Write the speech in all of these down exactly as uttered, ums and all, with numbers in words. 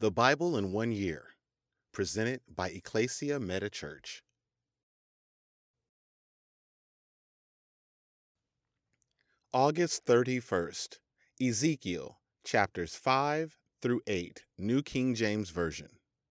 The Bible in One Year, presented by Ecclesia Meta Church. August thirty-first, Ezekiel, chapters five through eight, New King James Version.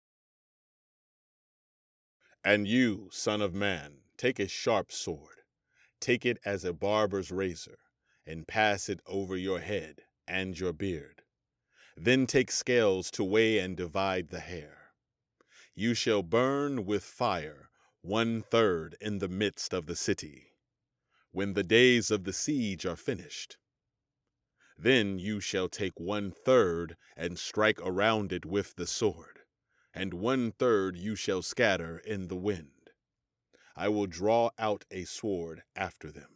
And you, son of man, take a sharp sword, take it as a barber's razor, and pass it over your head and your beard. Then take scales to weigh and divide the hair. You shall burn with fire one third in the midst of the city, when the days of the siege are finished. Then you shall take one third and strike around it with the sword, and one third you shall scatter in the wind. I will draw out a sword after them.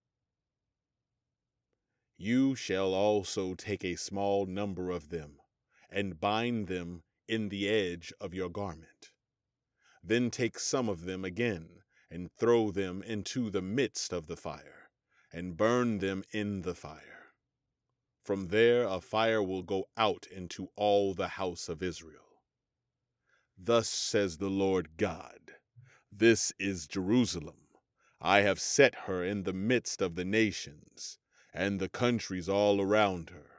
You shall also take a small number of them, and bind them in the edge of your garment. Then take some of them again, and throw them into the midst of the fire, and burn them in the fire. From there a fire will go out into all the house of Israel. Thus says the Lord God, this is Jerusalem. I have set her in the midst of the nations, and the countries all around her.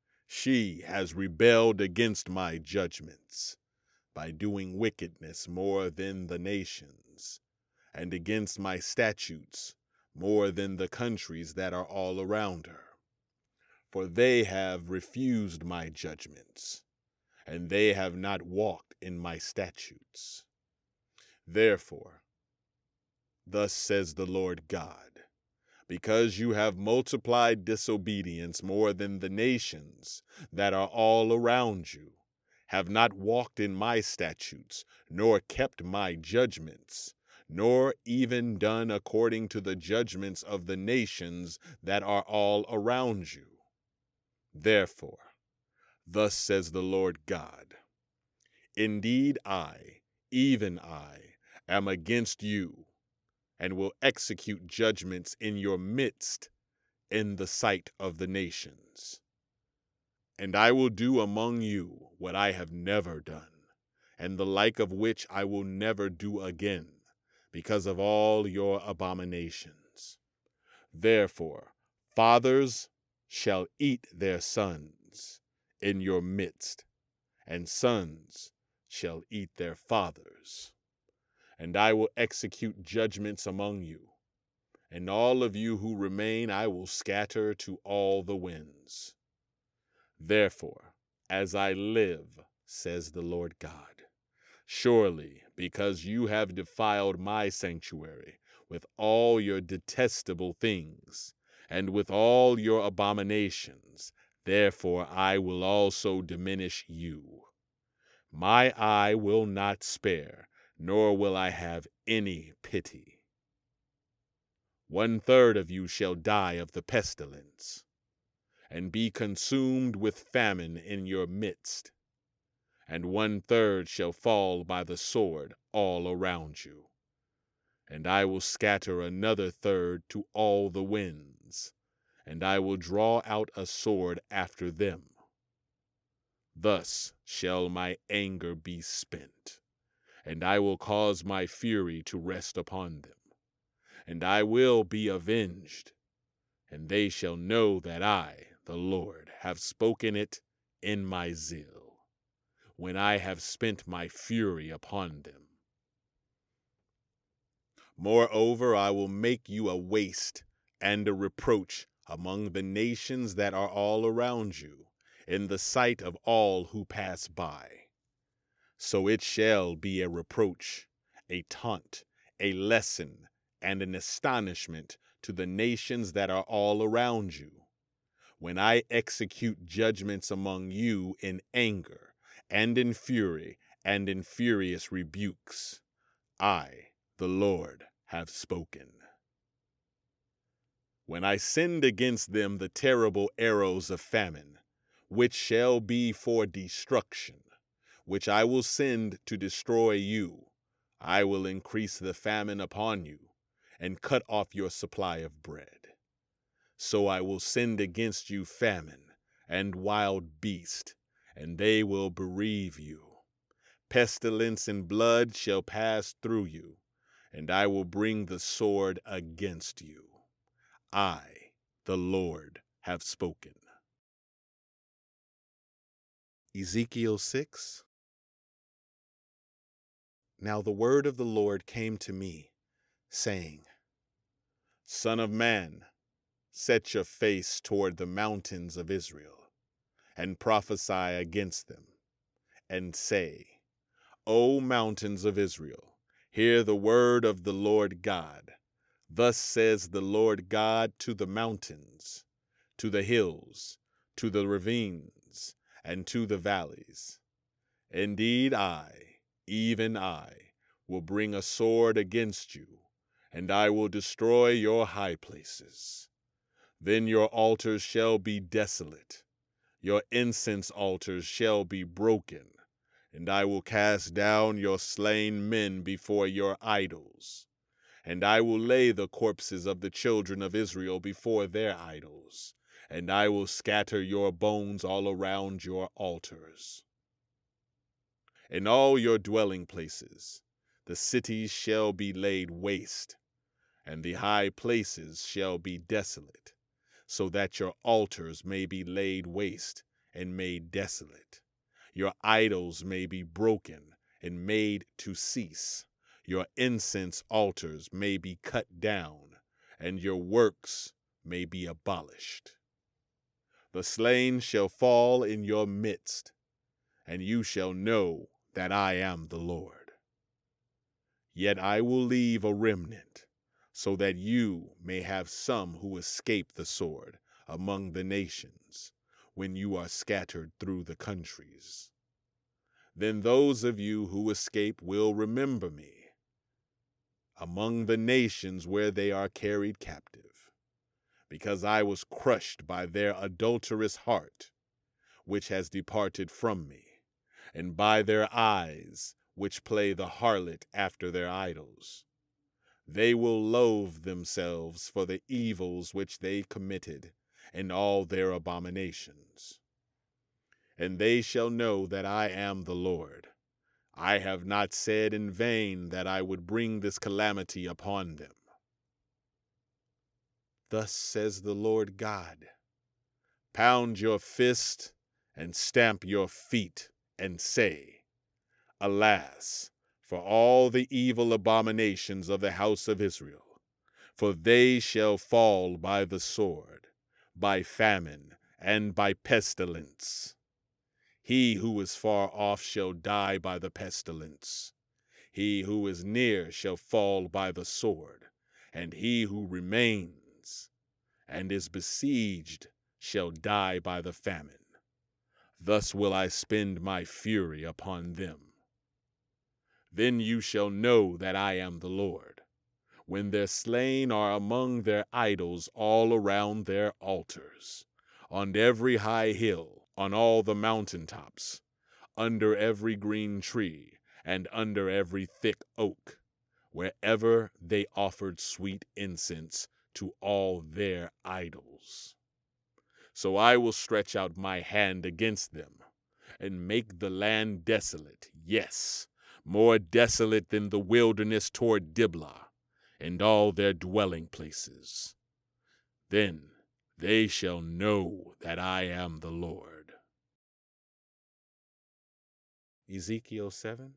She has rebelled against my judgments, by doing wickedness more than the nations, and against my statutes more than the countries that are all around her. For they have refused my judgments, and they have not walked in my statutes. Therefore, thus says the Lord God, because you have multiplied disobedience more than the nations that are all around you, have not walked in my statutes, nor kept my judgments, nor even done according to the judgments of the nations that are all around you. Therefore, thus says the Lord God, indeed I, even I, am against you, and will execute judgments in your midst in the sight of the nations. And I will do among you what I have never done, and the like of which I will never do again, because of all your abominations. Therefore, fathers shall eat their sons in your midst, and sons shall eat their fathers. And I will execute judgments among you, and all of you who remain I will scatter to all the winds. Therefore, as I live, says the Lord God, surely because you have defiled my sanctuary with all your detestable things, and with all your abominations, therefore I will also diminish you. My eye will not spare, nor will I have any pity. One third of you shall die of the pestilence, and be consumed with famine in your midst, and one third shall fall by the sword all around you. And I will scatter another third to all the winds, and I will draw out a sword after them. Thus shall my anger be spent, and I will cause my fury to rest upon them, and I will be avenged, and they shall know that I, the Lord, have spoken it in my zeal, when I have spent my fury upon them. Moreover, I will make you a waste and a reproach among the nations that are all around you, in the sight of all who pass by. So it shall be a reproach, a taunt, a lesson, and an astonishment to the nations that are all around you, when I execute judgments among you in anger, and in fury, and in furious rebukes. I, the Lord, have spoken. When I send against them the terrible arrows of famine, which shall be for destruction, which I will send to destroy you, I will increase the famine upon you, and cut off your supply of bread. So I will send against you famine, and wild beast, and they will bereave you. Pestilence and blood shall pass through you, and I will bring the sword against you. I, the Lord, have spoken. Ezekiel six. Now the word of the Lord came to me, saying, Son of man, set your face toward the mountains of Israel, and prophesy against them, and say, O mountains of Israel, hear the word of the Lord God. Thus says the Lord God to the mountains, to the hills, to the ravines, and to the valleys. Indeed, I, even I, will bring a sword against you, and I will destroy your high places. Then your altars shall be desolate, your incense altars shall be broken, and I will cast down your slain men before your idols. And I will lay the corpses of the children of Israel before their idols, and I will scatter your bones all around your altars. In all your dwelling places, the cities shall be laid waste, and the high places shall be desolate, so that your altars may be laid waste and made desolate. Your idols may be broken and made to cease. Your incense altars may be cut down, and your works may be abolished. The slain shall fall in your midst, and you shall know that I am the Lord. Yet I will leave a remnant, so that you may have some who escape the sword among the nations, when you are scattered through the countries. Then those of you who escape will remember me among the nations where they are carried captive, because I was crushed by their adulterous heart, which has departed from me, and by their eyes, which play the harlot after their idols. They will loathe themselves for the evils which they committed, and all their abominations. And they shall know that I am the Lord. I have not said in vain that I would bring this calamity upon them. Thus says the Lord God, pound your fist and stamp your feet and say, Alas, for all the evil abominations of the house of Israel, for they shall fall by the sword, by famine, and by pestilence. He who is far off shall die by the pestilence. He who is near shall fall by the sword, and he who remains and is besieged shall die by the famine. Thus will I spend my fury upon them. Then you shall know that I am the Lord, when their slain are among their idols all around their altars, on every high hill, on all the mountain tops, under every green tree, and under every thick oak, wherever they offered sweet incense to all their idols. So I will stretch out my hand against them, and make the land desolate, yes, more desolate than the wilderness toward Diblah, and all their dwelling places. Then they shall know that I am the Lord. Ezekiel seven.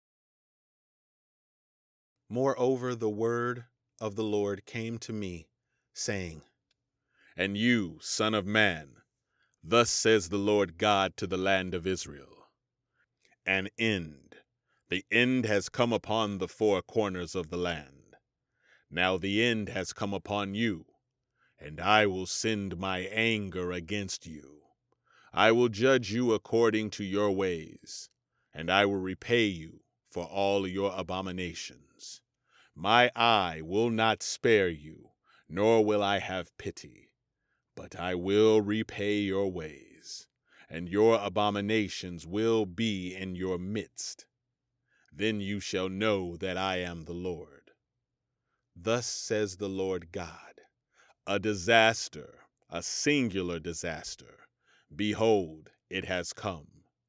Moreover, the word of the Lord came to me, saying, And you, son of man, thus says the Lord God to the land of Israel, An end, the end has come upon the four corners of the land. Now the end has come upon you, and I will send my anger against you. I will judge you according to your ways, and I will repay you for all your abominations. My eye will not spare you, nor will I have pity, but I will repay your ways, and your abominations will be in your midst. Then you shall know that I am the Lord. Thus says the Lord God, a disaster, a singular disaster. Behold, it has come.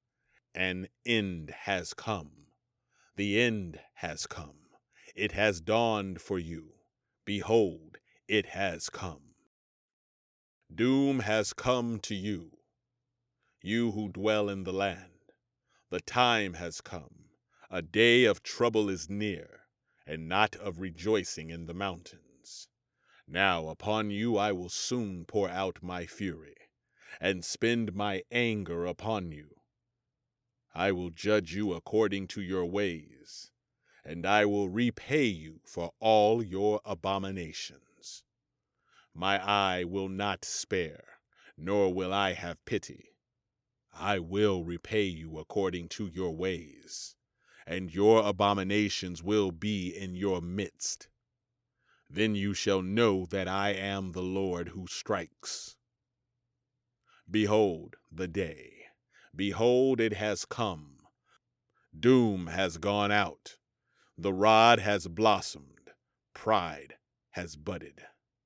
an end has come. The end has come. It has dawned for you. Behold, it has come. Doom has come to you, you who dwell in the land. The time has come. A day of trouble is near, and not of rejoicing in the mountains. Now upon you I will soon pour out my fury, and spend my anger upon you. I will judge you according to your ways, and I will repay you for all your abominations. My eye will not spare, nor will I have pity. I will repay you according to your ways, and your abominations will be in your midst. Then you shall know that I am the Lord who strikes. Behold the day. Behold, it has come. Doom has gone out. The rod has blossomed. Pride has budded.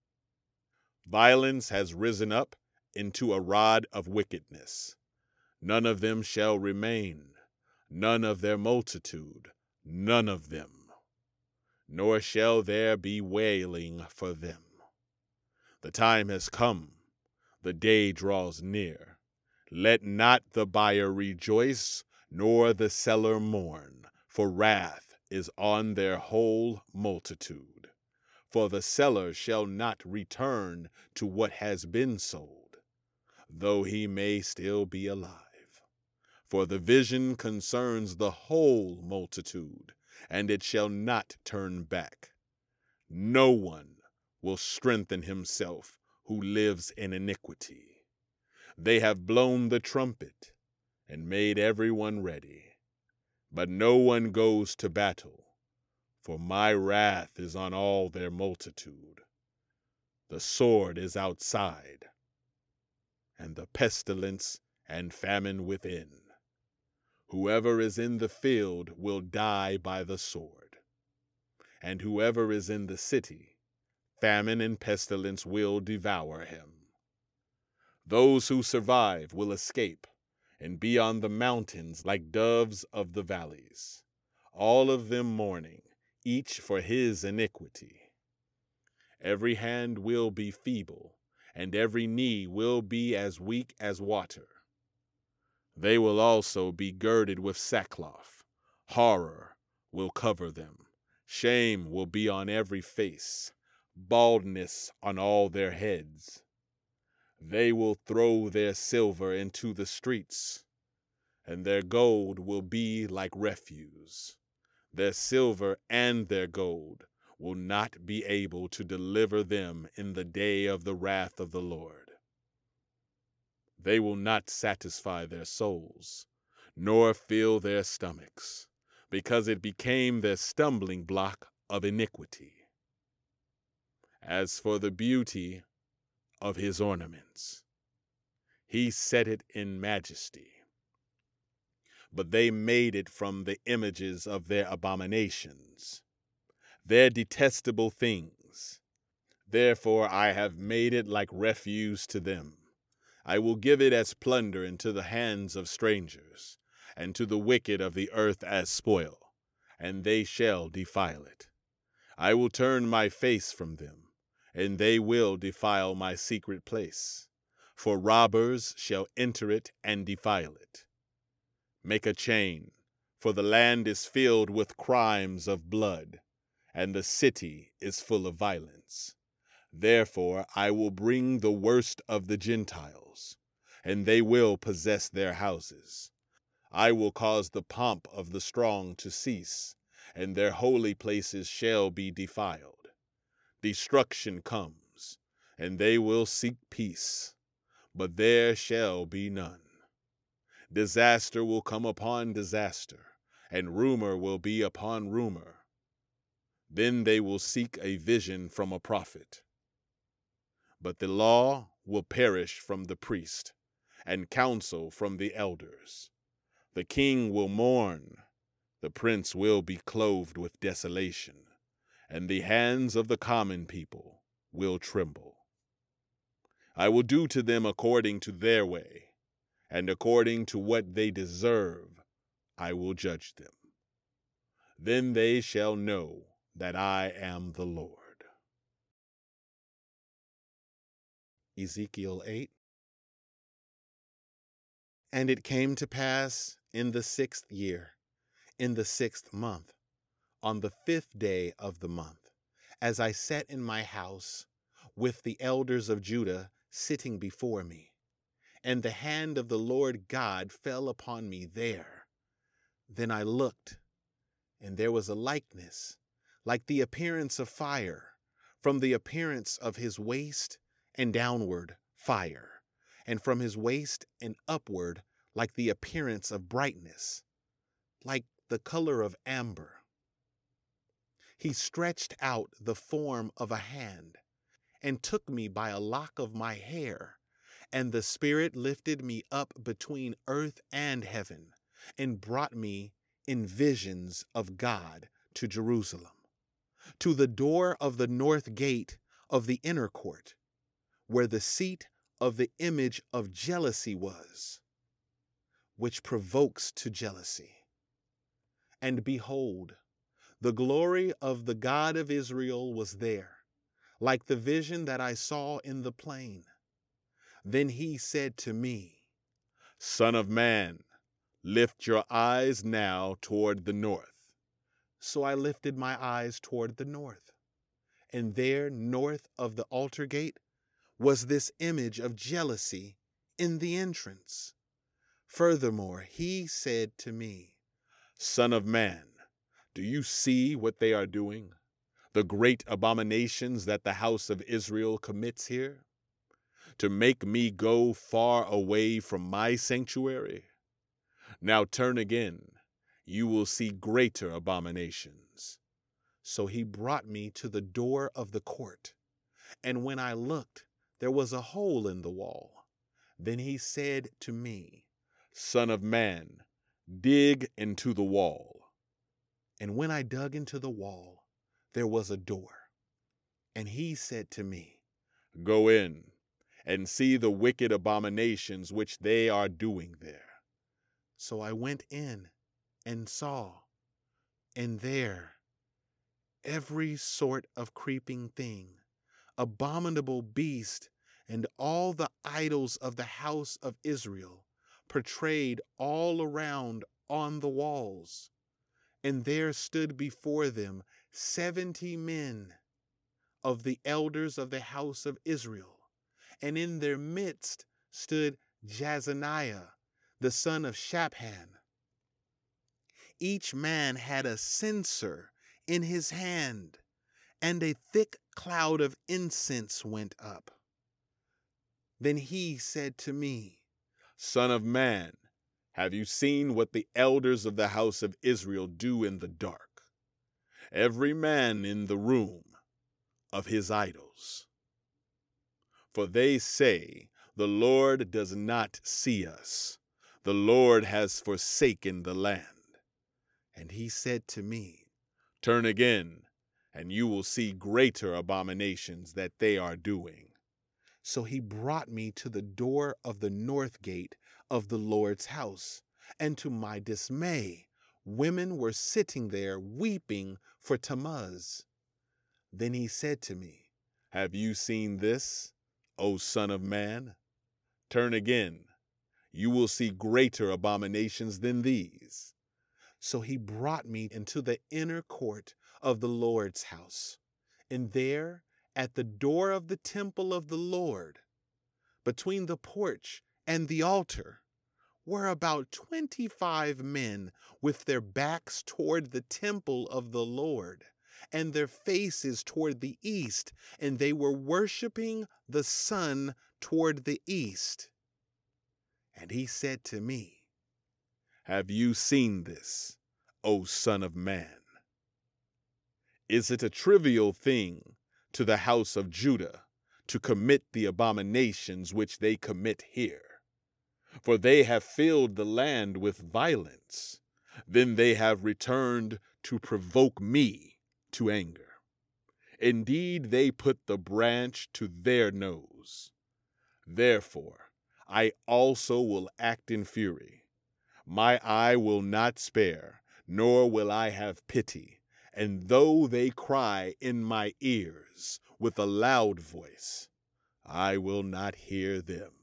Violence has risen up into a rod of wickedness. None of them shall remain, none of their multitude, none of them. Nor shall there be wailing for them. The time has come, the day draws near. Let not the buyer rejoice, nor the seller mourn, for wrath is on their whole multitude. For the seller shall not return to what has been sold, though he may still be alive. For the vision concerns the whole multitude, and it shall not turn back. No one will strengthen himself who lives in iniquity. They have blown the trumpet and made everyone ready, but no one goes to battle, for my wrath is on all their multitude. The sword is outside, and the pestilence and famine within. Whoever is in the field will die by the sword, and whoever is in the city, famine and pestilence will devour him. Those who survive will escape and be on the mountains like doves of the valleys, all of them mourning, each for his iniquity. Every hand will be feeble, and every knee will be as weak as water. They will also be girded with sackcloth. Horror will cover them. Shame will be on every face, baldness on all their heads. They will throw their silver into the streets, and their gold will be like refuse. Their silver and their gold will not be able to deliver them in the day of the wrath of the Lord. They will not satisfy their souls, nor fill their stomachs, because it became their stumbling block of iniquity. As for the beauty of his ornaments, he set it in majesty, but they made it from the images of their abominations, their detestable things. Therefore I have made it like refuse to them. I will give it as plunder into the hands of strangers, and to the wicked of the earth as spoil, and they shall defile it. I will turn my face from them, and they will defile my secret place, for robbers shall enter it and defile it. Make a chain, for the land is filled with crimes of blood, and the city is full of violence. Therefore I will bring the worst of the Gentiles, and they will possess their houses. I will cause the pomp of the strong to cease, and their holy places shall be defiled. Destruction comes, and they will seek peace, but there shall be none. Disaster will come upon disaster, and rumor will be upon rumor. Then they will seek a vision from a prophet. But the law will perish from the priest, and counsel from the elders. The king will mourn, the prince will be clothed with desolation, and the hands of the common people will tremble. I will do to them according to their way, and according to what they deserve I will judge them. Then they shall know that I am the Lord. Ezekiel eight. And it came to pass in the sixth year, in the sixth month, on the fifth day of the month, as I sat in my house with the elders of Judah sitting before me, and the hand of the Lord God fell upon me there. Then I looked, and there was a likeness, like the appearance of fire, from the appearance of his waist and downward fire, and from his waist and upward like the appearance of brightness, like the color of amber. He stretched out the form of a hand, and took me by a lock of my hair, and the Spirit lifted me up between earth and heaven, and brought me in visions of God to Jerusalem, to the door of the north gate of the inner court, where the seat of the image of jealousy was, which provokes to jealousy. And behold, the glory of the God of Israel was there, like the vision that I saw in the plain. Then he said to me, Son of man, lift your eyes now toward the north. So I lifted my eyes toward the north, and there, north of the altar gate, was this image of jealousy in the entrance. Furthermore, he said to me, Son of man, do you see what they are doing, the great abominations that the house of Israel commits here, to make me go far away from my sanctuary? Now turn again, you will see greater abominations. So he brought me to the door of the court, and when I looked, there was a hole in the wall. Then he said to me, Son of man, dig into the wall. And when I dug into the wall, there was a door. And he said to me, Go in and see the wicked abominations which they are doing there. So I went in and saw, and there every sort of creeping thing, abominable beast, and all the idols of the house of Israel, portrayed all around on the walls. And there stood before them seventy men of the elders of the house of Israel, and in their midst stood Jazaniah, the son of Shaphan. Each man had a censer in his hand, and a thick cloud of incense went up. Then he said to me, Son of man, have you seen what the elders of the house of Israel do in the dark, every man in the room of his idols? For they say, The Lord does not see us. The Lord has forsaken the land. And he said to me, Turn again, and you will see greater abominations that they are doing. So he brought me to the door of the north gate of the Lord's house, and to my dismay, women were sitting there weeping for Tammuz. Then he said to me, Have you seen this, O son of man? Turn again, you will see greater abominations than these. So he brought me into the inner court of the Lord's house, and there, at the door of the temple of the Lord, between the porch and the altar, were about twenty-five men with their backs toward the temple of the Lord, and their faces toward the east, and they were worshiping the sun toward the east. And he said to me, Have you seen this, O son of man? Is it a trivial thing to the house of Judah to commit the abominations which they commit here? For they have filled the land with violence. Then they have returned to provoke me to anger. Indeed, they put the branch to their nose. Therefore, I also will act in fury. My eye will not spare, nor will I have pity. And though they cry in my ears with a loud voice, I will not hear them.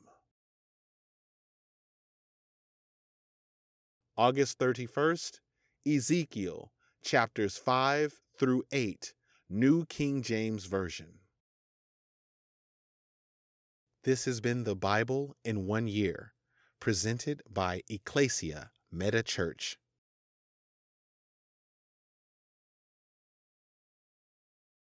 August thirty-first, Ezekiel, chapters five through eight, New King James Version. This has been the Bible in one year, presented by Ecclesia Meta Church.